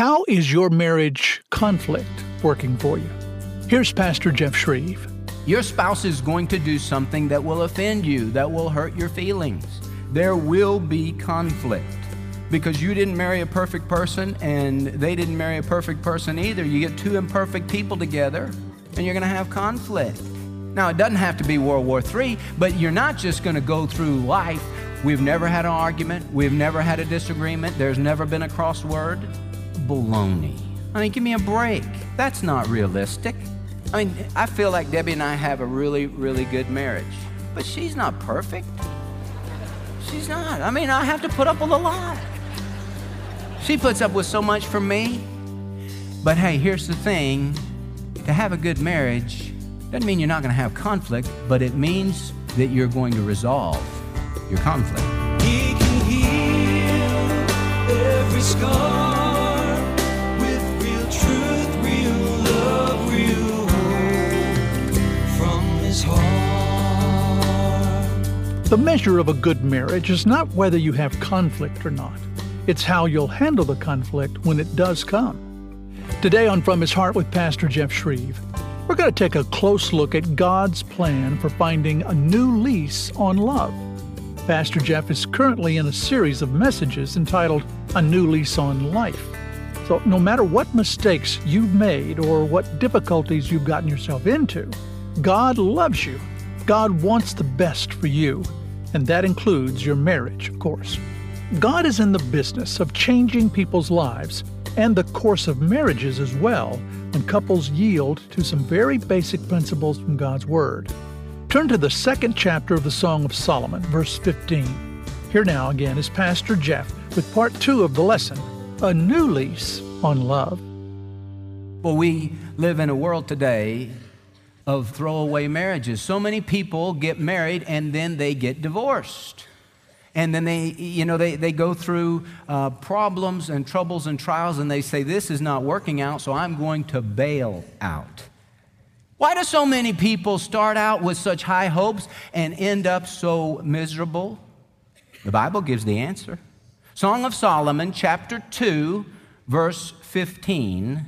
How is your marriage conflict working for you? Here's Pastor Jeff Shreve. Your spouse is going to do something that will offend you, that will hurt your feelings. There will be conflict because you didn't marry a perfect person and they didn't marry a perfect person either. You get two imperfect people together and you're going to have conflict. Now, it doesn't have to be World War III, but you're not just going to go through life. We've never had an argument. We've never had a disagreement. There's never been a crossword. Baloney. I mean, give me a break. That's not realistic. I mean, I feel like Debbie and I have a really, really good marriage, but she's not perfect. She's not. I mean, I have to put up with a lot. She puts up with so much from me. But hey, here's the thing. To have a good marriage doesn't mean you're not going to have conflict, but it means that you're going to resolve your conflict. He can heal every scar with real truth, real love, real hope from his heart. The measure of a good marriage is not whether you have conflict or not. It's how you'll handle the conflict when it does come. Today on From His Heart with Pastor Jeff Shreve, we're going to take a close look at God's plan for finding a new lease on love. Pastor Jeff is currently in a series of messages entitled A New Lease on Life. So no matter what mistakes you've made or what difficulties you've gotten yourself into, God loves you. God wants the best for you, and that includes your marriage, of course. God is in the business of changing people's lives and the course of marriages as well when couples yield to some very basic principles from God's Word. Turn to the second chapter of the Song of Solomon, verse 15. Here now again is Pastor Jeff with part 2 of the lesson, A New Lease on Love. Well, we live in a world today of throwaway marriages. So many people get married and then they get divorced. And then they go through problems and troubles and trials and they say, this is not working out, so I'm going to bail out. Why do so many people start out with such high hopes and end up so miserable? The Bible gives the answer. Song of Solomon, chapter 2, verse 15.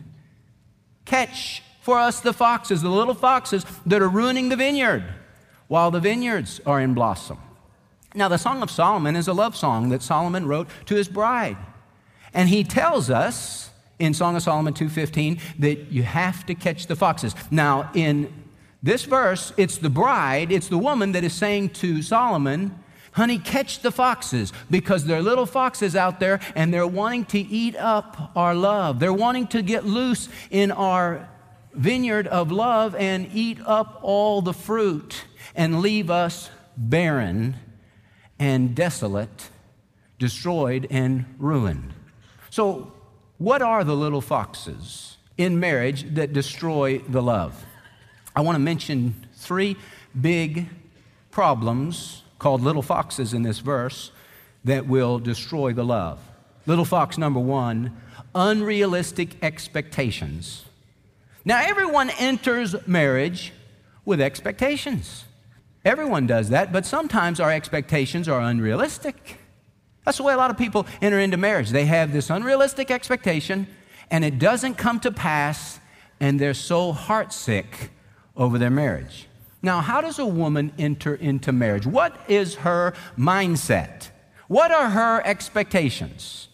Catch for us the foxes, the little foxes that are ruining the vineyard while the vineyards are in blossom. Now, the Song of Solomon is a love song that Solomon wrote to his bride. And he tells us in Song of Solomon 2:15 that you have to catch the foxes. Now, in this verse, it's the bride, it's the woman that is saying to Solomon, honey, catch the foxes because there are little foxes out there and they're wanting to eat up our love. They're wanting to get loose in our vineyard of love and eat up all the fruit and leave us barren and desolate, destroyed and ruined. So, what are the little foxes in marriage that destroy the love? I want to mention 3 big problems called little foxes in this verse that will destroy the love. Little fox number 1, unrealistic expectations. Now, everyone enters marriage with expectations. Everyone does that, but sometimes our expectations are unrealistic. That's the way a lot of people enter into marriage. They have this unrealistic expectation, and it doesn't come to pass, and they're so heartsick over their marriage. Now, how does a woman enter into marriage? What is her mindset? What are her expectations?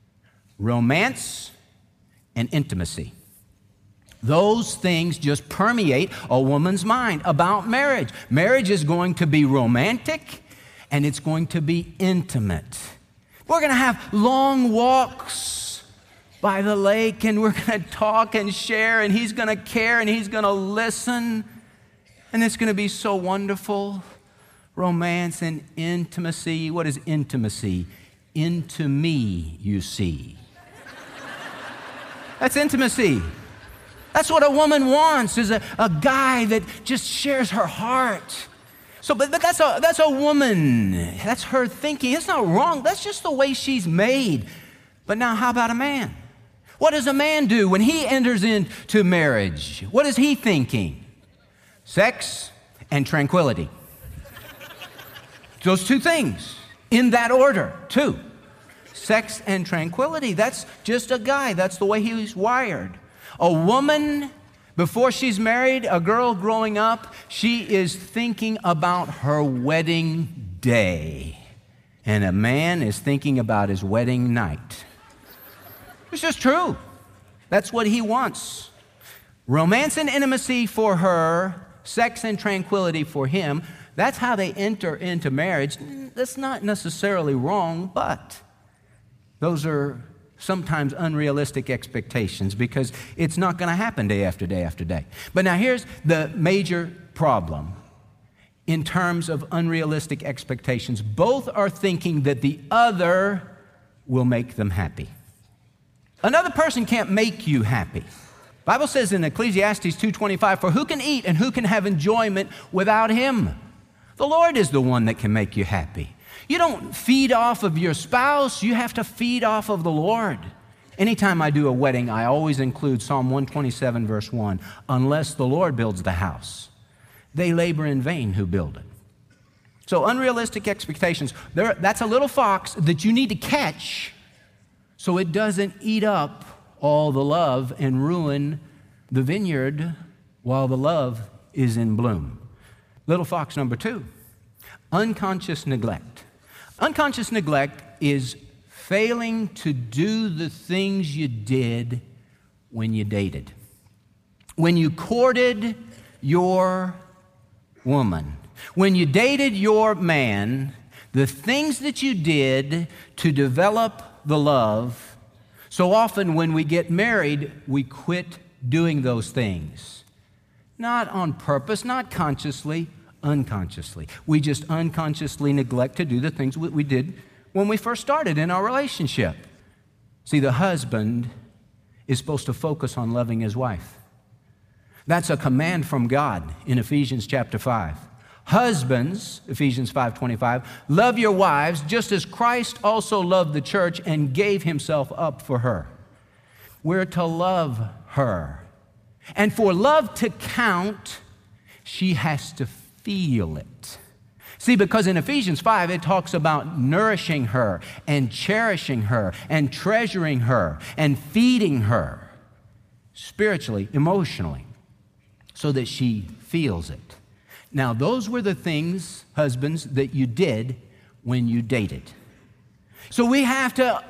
Romance and intimacy. Those things just permeate a woman's mind about marriage. Marriage is going to be romantic and it's going to be intimate. We're going to have long walks by the lake and we're going to talk and share and he's going to care and he's going to listen. And it's going to be so wonderful. Romance and intimacy. What is intimacy? Into me, you see. That's intimacy. That's what a woman wants, is a guy that just shares her heart. So, but that's a woman. That's her thinking. It's not wrong. That's just the way she's made. But now how about a man? What does a man do when he enters into marriage? What is he thinking? Sex and tranquility. Those 2 things in that order, 2. sex and tranquility. That's just a guy. That's the way he's wired. A woman, before she's married, a girl growing up, she is thinking about her wedding day. And a man is thinking about his wedding night. It's just true. That's what he wants. Romance and intimacy for her, sex and tranquility for him. That's how they enter into marriage. That's not necessarily wrong, but those are sometimes unrealistic expectations because it's not going to happen day after day after day. But now here's the major problem in terms of unrealistic expectations. Both are thinking that the other will make them happy. Another person can't make you happy. The Bible says in Ecclesiastes 2:25, "For who can eat and who can have enjoyment without him?" The Lord is the one that can make you happy. You don't feed off of your spouse, you have to feed off of the Lord. Anytime I do a wedding, I always include Psalm 127, verse 1. "Unless the Lord builds the house, they labor in vain who build it." So unrealistic expectations, that's a little fox that you need to catch so it doesn't eat up all the love and ruin the vineyard while the love is in bloom. Little fox number 2, unconscious neglect. Unconscious neglect is failing to do the things you did when you dated. When you courted your woman, when you dated your man, the things that you did to develop the love, so often when we get married, we quit doing those things. Not on purpose, not consciously, unconsciously. We just unconsciously neglect to do the things we did when we first started in our relationship. See, the husband is supposed to focus on loving his wife. That's a command from God in Ephesians chapter 5. Husbands, Ephesians 5:25, love your wives just as Christ also loved the church and gave himself up for her. We're to love her. And for love to count, she has to feel it. See, because in Ephesians 5, it talks about nourishing her and cherishing her and treasuring her and feeding her spiritually, emotionally, so that she feels it. Now, those were the things, husbands, that you did when you dated. So we have to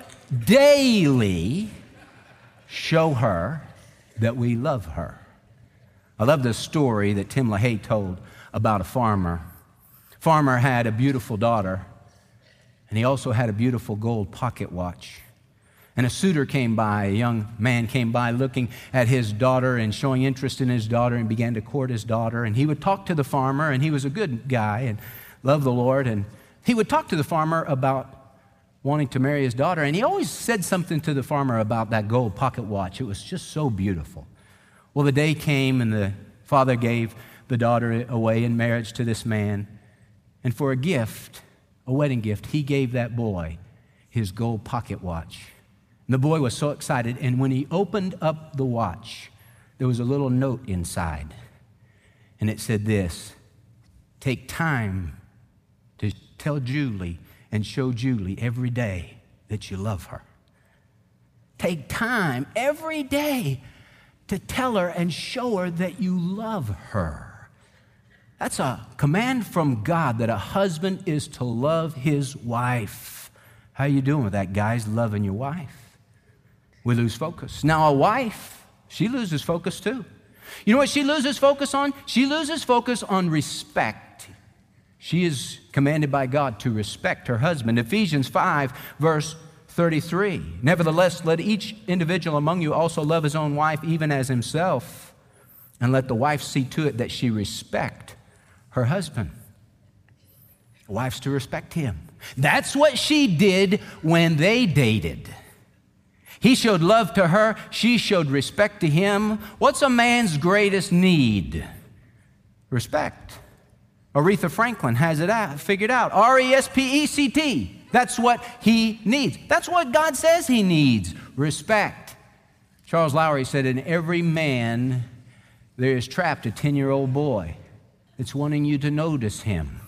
daily show her that we love her. I love the story that Tim LaHaye told about a farmer. Farmer had a beautiful daughter, and he also had a beautiful gold pocket watch. And a suitor came by, a young man came by looking at his daughter and showing interest in his daughter and began to court his daughter. And he would talk to the farmer, and he was a good guy and loved the Lord. And he would talk to the farmer about wanting to marry his daughter. And he always said something to the farmer about that gold pocket watch. It was just so beautiful. Well, the day came, and the father gave the daughter away in marriage to this man. And for a gift, a wedding gift, he gave that boy his gold pocket watch. And the boy was so excited, and when he opened up the watch, there was a little note inside. And it said this: "Take time to tell Julie and show Julie every day that you love her." Take time every day to tell her and show her that you love her. That's a command from God that a husband is to love his wife. How you doing with that, guys? Loving your wife? We lose focus. Now, a wife, she loses focus too. You know what she loses focus on? She loses focus on respect. She is commanded by God to respect her husband. Ephesians 5, verse 33. "Nevertheless, let each individual among you also love his own wife, even as himself, and let the wife see to it that she respect her husband." The wife's to respect him. That's what she did when they dated. He showed love to her. She showed respect to him. What's a man's greatest need? Respect. Aretha Franklin has it figured out. RESPECT. That's what he needs. That's what God says he needs. Respect. Charles Lowry said, "In every man there is trapped a 10-year-old boy that's wanting you to notice him.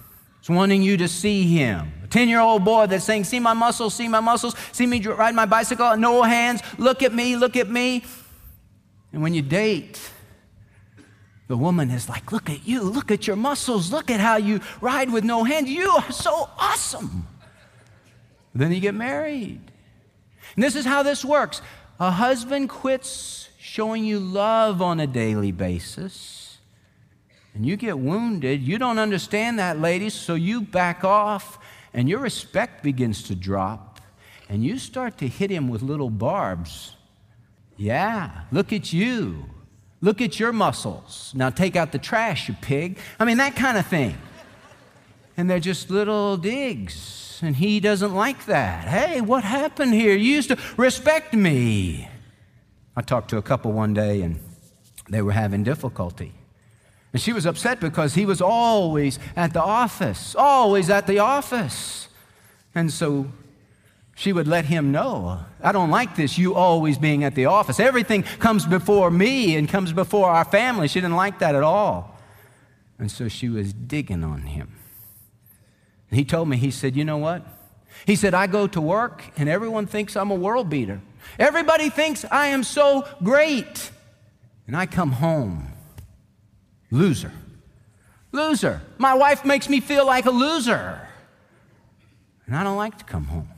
It's wanting you to see him. A 10-year-old boy that's saying, see my muscles, see me ride my bicycle, no hands, look at me, look at me. And when you date, the woman is like, look at you, look at your muscles, look at how you ride with no hands. You are so awesome. Then you get married. And this is how this works. A husband quits showing you love on a daily basis, and you get wounded. You don't understand that, ladies, so you back off, and your respect begins to drop, and you start to hit him with little barbs. Yeah, look at you. Look at your muscles. Now take out the trash, you pig. I mean, that kind of thing. And they're just little digs, and he doesn't like that. Hey, what happened here? You used to respect me. I talked to a couple one day, and they were having difficulty. And she was upset because he was always at the office, always at the office. And so she would let him know, I don't like this, you always being at the office. Everything comes before me and comes before our family. She didn't like that at all. And so she was digging on him. And he told me, he said, you know what? He said, I go to work and everyone thinks I'm a world beater. Everybody thinks I am so great. And I come home. Loser. Loser. My wife makes me feel like a loser. And I don't like to come home.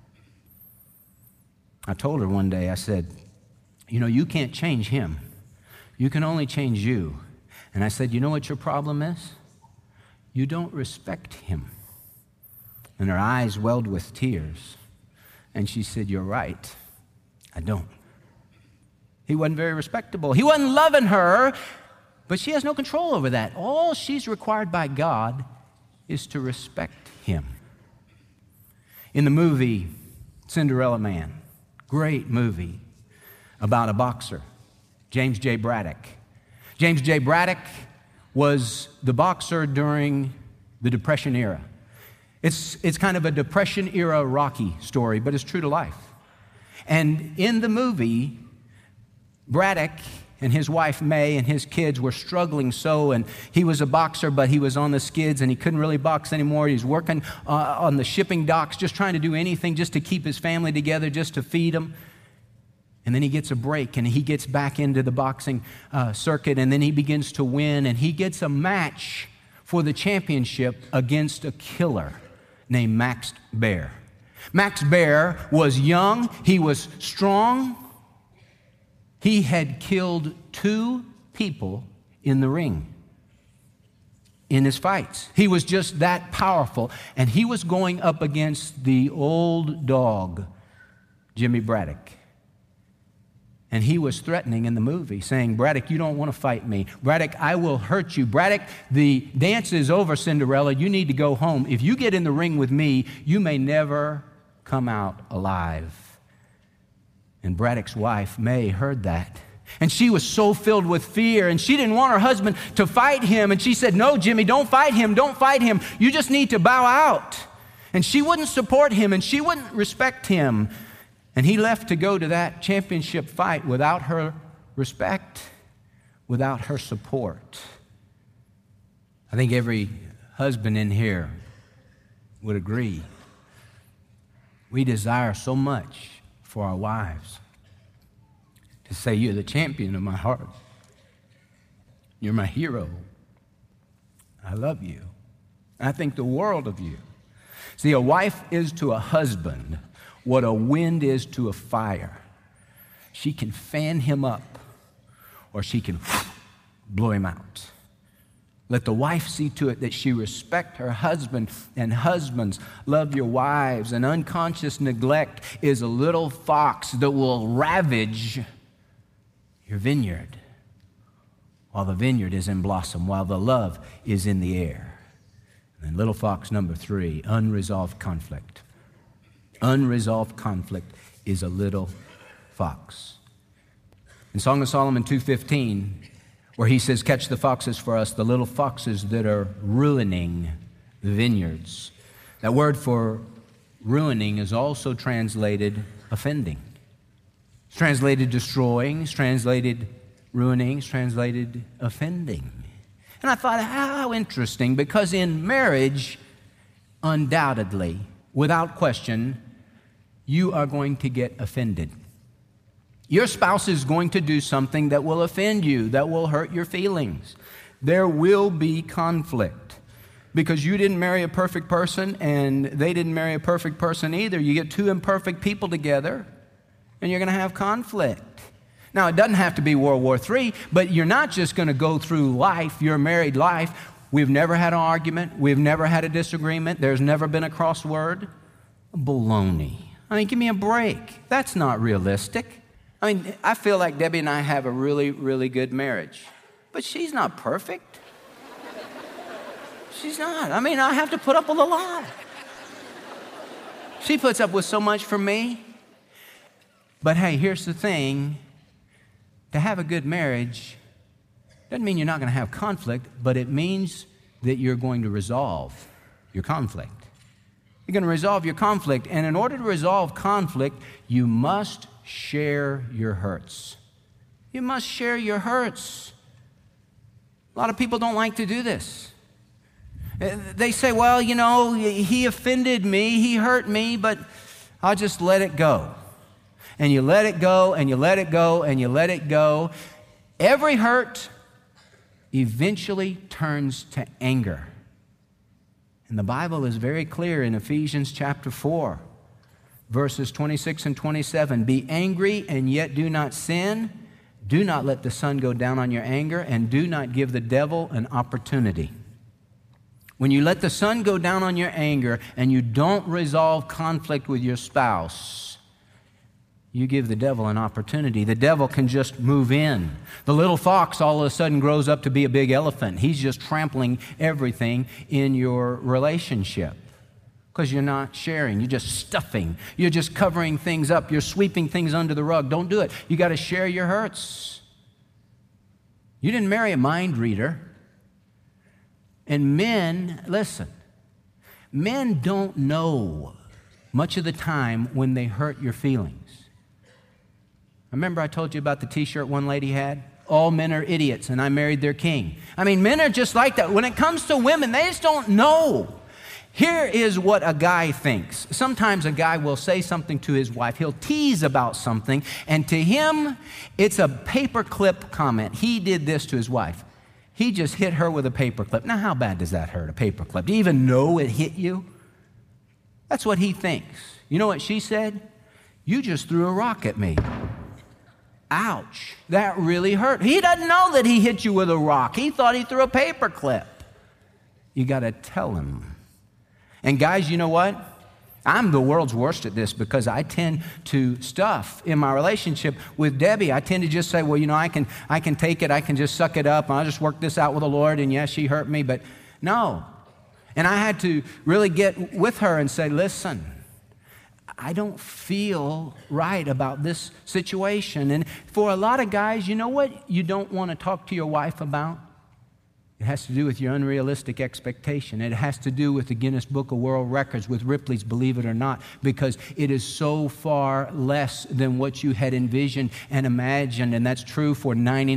I told her one day, I said, you know, you can't change him. You can only change you. And I said, you know what your problem is? You don't respect him. And her eyes welled with tears. And she said, you're right. I don't. He wasn't very respectable. He wasn't loving her. But she has no control over that. All she's required by God is to respect him. In the movie Cinderella Man, great movie about a boxer, James J. Braddock. James J. Braddock was the boxer during the Depression era. It's kind of a Depression era Rocky story, but it's true to life. And in the movie, Braddock and his wife, May, and his kids were struggling so, and he was a boxer, but he was on the skids, and he couldn't really box anymore. He was working on the shipping docks, just trying to do anything just to keep his family together, just to feed them. And then he gets a break, and he gets back into the boxing circuit, and then he begins to win, and he gets a match for the championship against a killer named Max Baer. Max Baer was young, he was strong. He had killed 2 people in the ring in his fights. He was just that powerful. And he was going up against the old dog, Jimmy Braddock. And he was threatening in the movie, saying, Braddock, you don't want to fight me. Braddock, I will hurt you. Braddock, the dance is over, Cinderella. You need to go home. If you get in the ring with me, you may never come out alive. And Braddock's wife, May, heard that. And she was so filled with fear, and she didn't want her husband to fight him. And she said, no, Jimmy, don't fight him. Don't fight him. You just need to bow out. And she wouldn't support him, and she wouldn't respect him. And he left to go to that championship fight without her respect, without her support. I think every husband in here would agree. We desire so much for our wives to say, you're the champion of my heart. You're my hero. I love you. I think the world of you. See, a wife is to a husband what a wind is to a fire. She can fan him up, or she can blow him out. Let the wife see to it that she respect her husband, and husbands, love your wives. And unconscious neglect is a little fox that will ravage your vineyard while the vineyard is in blossom, while the love is in the air. And then little fox number 3, unresolved conflict. Unresolved conflict is a little fox. In Song of Solomon 2:15, where he says, catch the foxes for us, the little foxes that are ruining the vineyards. That word for ruining is also translated offending. It's translated destroying, it's translated ruining, it's translated offending. And I thought, how interesting, because in marriage, undoubtedly, without question, you are going to get offended. Your spouse is going to do something that will offend you, that will hurt your feelings. There will be conflict because you didn't marry a perfect person and they didn't marry a perfect person either. You get two imperfect people together and you're going to have conflict. Now, it doesn't have to be World War III, but you're not just going to go through life, your married life. We've never had an argument. We've never had a disagreement. There's never been a crossword. Baloney. I mean, give me a break. That's not realistic. I mean, I feel like Debbie and I have a really, really good marriage. But she's not perfect. She's not. I mean, I have to put up with a lot. She puts up with so much for me. But hey, here's the thing. To have a good marriage doesn't mean you're not going to have conflict, but it means that you're going to resolve your conflict. You're going to resolve your conflict, and in order to resolve conflict, you must share your hurts. You must share your hurts. A lot of people don't like to do this. They say, well, you know, he offended me, he hurt me, but I'll just let it go. And you let it go, and you let it go, and you let it go. Every hurt eventually turns to anger. And the Bible is very clear in Ephesians chapter 4, verses 26 and 27. Be angry and yet do not sin. Do not let the sun go down on your anger, and do not give the devil an opportunity. When you let the sun go down on your anger and you don't resolve conflict with your spouse, you give the devil an opportunity. The devil can just move in. The little fox all of a sudden grows up to be a big elephant. He's just trampling everything in your relationship because you're not sharing. You're just stuffing. You're just covering things up. You're sweeping things under the rug. Don't do it. You got to share your hurts. You didn't marry a mind reader. And men, listen, men don't know much of the time when they hurt your feelings. Remember I told you about the t-shirt one lady had? All men are idiots, and I married their king. I mean, men are just like that. When it comes to women, they just don't know. Here is what a guy thinks. Sometimes a guy will say something to his wife. He'll tease about something, and to him, it's a paperclip comment. He did this to his wife. He just hit her with a paperclip. Now, how bad does that hurt, a paperclip? Do you even know it hit you? That's what he thinks. You know what she said? You just threw a rock at me. Ouch, that really hurt. He doesn't know that he hit you with a rock. He thought he threw a paperclip. You got to tell him. And guys, you know what? I'm the world's worst at this because I tend to stuff in my relationship with Debbie. I tend to just say, well, you know, I can take it. I can just suck it up. And I'll just work this out with the Lord. And yes, she hurt me, but no. And I had to really get with her and say, listen, I don't feel right about this situation. And for a lot of guys, you know what you don't want to talk to your wife about? It has to do with your unrealistic expectation. It has to do with the Guinness Book of World Records, with Ripley's Believe It or Not, because it is so far less than what you had envisioned and imagined. And that's true for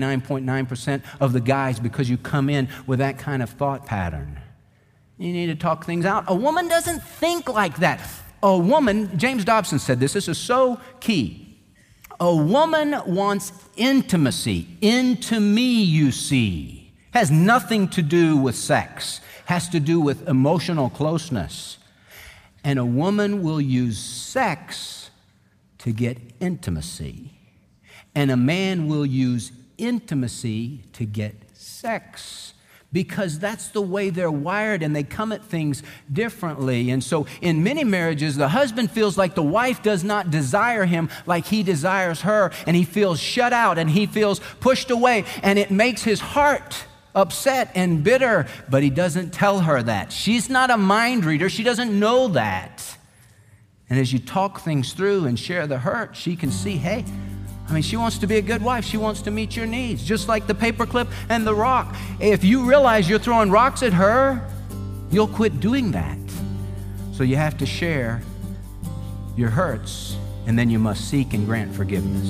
99.9% of the guys because you come in with that kind of thought pattern. You need to talk things out. A woman doesn't think like that. A woman, James Dobson said this is so key. A woman wants intimacy. Into me, you see. Has nothing to do with sex. Has to do with emotional closeness. And a woman will use sex to get intimacy. And a man will use intimacy to get sex. Because that's the way they're wired and they come at things differently. And so in many marriages, the husband feels like the wife does not desire him like he desires her. And he feels shut out and he feels pushed away. And it makes his heart upset and bitter. But he doesn't tell her that. She's not a mind reader. She doesn't know that. And as you talk things through and share the hurt, she can see, hey, she wants to be a good wife. She wants to meet your needs, just like the paperclip and the rock. If you realize you're throwing rocks at her, you'll quit doing that. So you have to share your hurts, and then you must seek and grant forgiveness.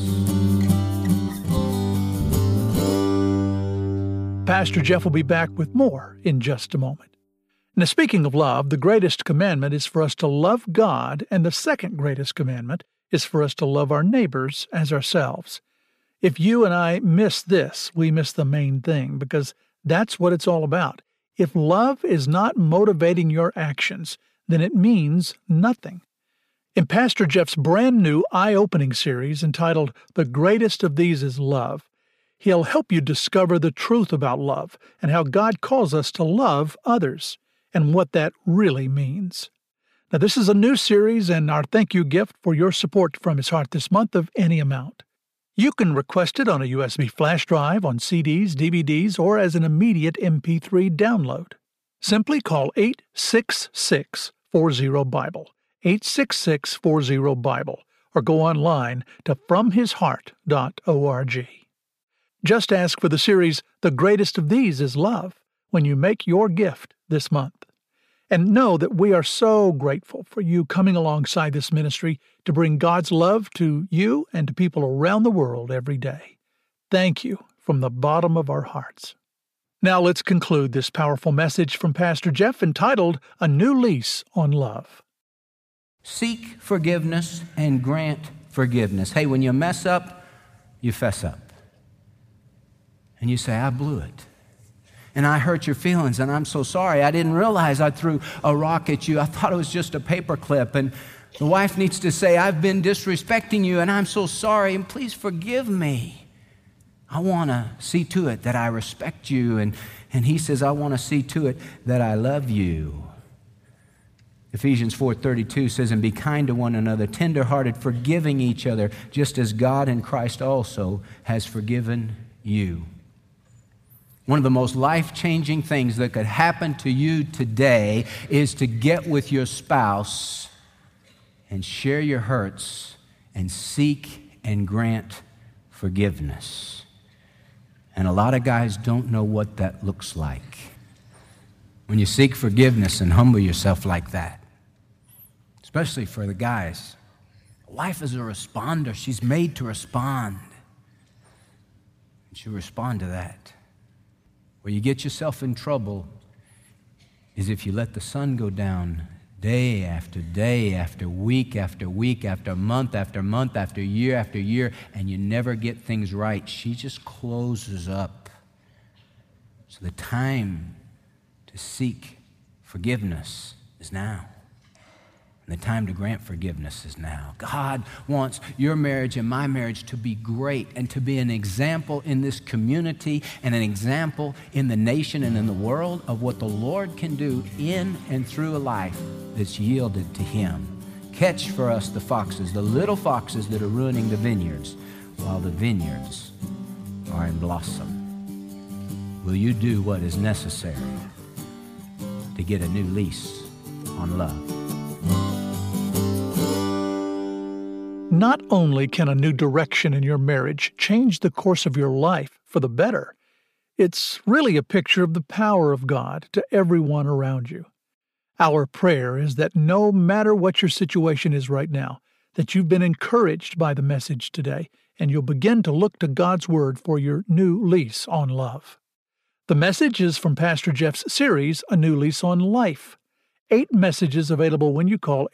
Pastor Jeff will be back with more in just a moment. Now, speaking of love, the greatest commandment is for us to love God, and the second greatest commandment is for us to love our neighbors as ourselves. If you and I miss this, we miss the main thing, because that's what it's all about. If love is not motivating your actions, then it means nothing. In Pastor Jeff's brand new eye-opening series entitled The Greatest of These is Love, he'll help you discover the truth about love and how God calls us to love others and what that really means. Now, this is a new series and our thank you gift for your support from His Heart this month of any amount. You can request it on a USB flash drive, on CDs, DVDs, or as an immediate MP3 download. Simply call 866-40-BIBLE, 866-40-BIBLE, or go online to FromHisHeart.org. Just ask for the series, The Greatest of These is Love, when you make your gift this month. And know that we are so grateful for you coming alongside this ministry to bring God's love to you and to people around the world every day. Thank you from the bottom of our hearts. Now let's conclude this powerful message from Pastor Jeff entitled, A New Lease on Love. Seek forgiveness and grant forgiveness. Hey, when you mess up, you fess up. And you say, I blew it. And I hurt your feelings, and I'm so sorry. I didn't realize I threw a rock at you. I thought it was just a paper clip. And the wife needs to say, I've been disrespecting you, and I'm so sorry, and please forgive me. I want to see to it that I respect you. And he says, I want to see to it that I love you. Ephesians 4:32 says, and be kind to one another, tenderhearted, forgiving each other, just as God in Christ also has forgiven you. One of the most life-changing things that could happen to you today is to get with your spouse and share your hurts and seek and grant forgiveness. And a lot of guys don't know what that looks like. When you seek forgiveness and humble yourself like that, especially for the guys. Wife is a responder. She's made to respond. And she'll respond to that. Where you get yourself in trouble is if you let the sun go down day after day, after week, after week, after month, after year, and you never get things right. She just closes up. So the time to seek forgiveness is now. And the time to grant forgiveness is now. God wants your marriage and my marriage to be great and to be an example in this community and an example in the nation and in the world of what the Lord can do in and through a life that's yielded to Him. Catch for us the foxes, the little foxes that are ruining the vineyards while the vineyards are in blossom. Will you do what is necessary to get a new lease on love? Not only can a new direction in your marriage change the course of your life for the better, it's really a picture of the power of God to everyone around you. Our prayer is that no matter what your situation is right now, that you've been encouraged by the message today, and you'll begin to look to God's Word for your new lease on love. The message is from Pastor Jeff's series, A New Lease on Life. 8 messages available when you call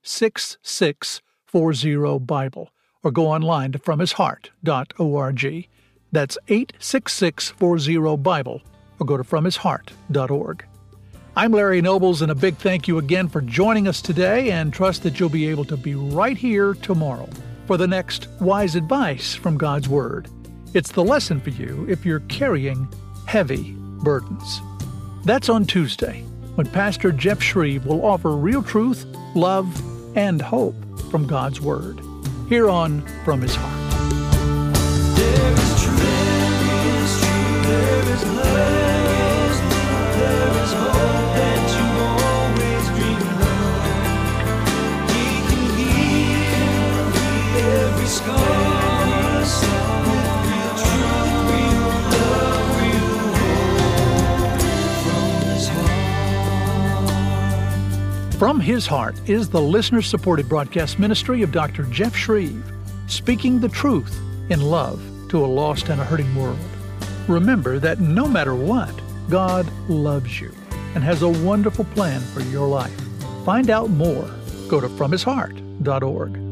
866-40-BIBLE or go online to FromHisHeart.org. That's 866-40-BIBLE or go to FromHisHeart.org. I'm Larry Nobles, and a big thank you again for joining us today, and trust that you'll be able to be right here tomorrow for the next wise advice from God's Word. It's the lesson for you if you're carrying heavy burdens. That's on Tuesday, when Pastor Jeff Shreve will offer real truth, love, and hope from God's Word, here on From His Heart. There is truth, there is love, there is hope that you always dreamed of. He can heal every scar with real truth, real love, real hope from His heart. From His Heart is the listener-supported broadcast ministry of Dr. Jeff Shreve, speaking the truth in love to a lost and a hurting world. Remember that no matter what, God loves you, and has a wonderful plan for your life. Find out more. Go to FromHisHeart.org.